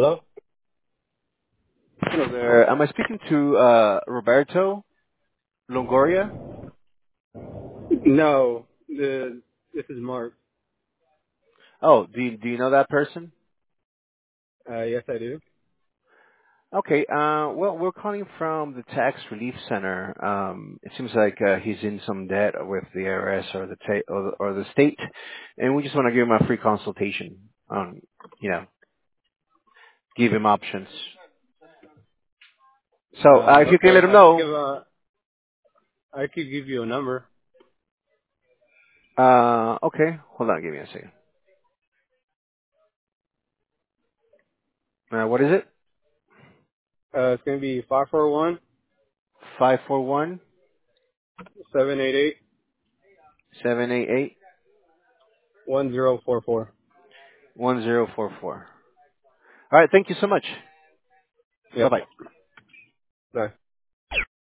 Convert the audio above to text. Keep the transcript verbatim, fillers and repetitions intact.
Hello? Hello there. Am I speaking to uh, Roberto Longoria? No, the, this is Mark. Oh, do you, do you know that person? Uh, yes, I do. Okay. Uh, well, we're calling from the Tax Relief Center. Um, it seems like uh, he's in some debt with the I R S or the ta- or, the, or the state, and we just want to give him a free consultation. Um, you know, give him options. So uh, Uh, if you can okay, let him I could give know. a, I could give you a number. Uh, okay. Hold on. Give me a second. Uh, what is it? Uh, it's gonna be five four one Five four one seven eight eight seven eight eight one zero four four. one zero four four. All right. Thank you so much. Bye Yep. bye. Bye.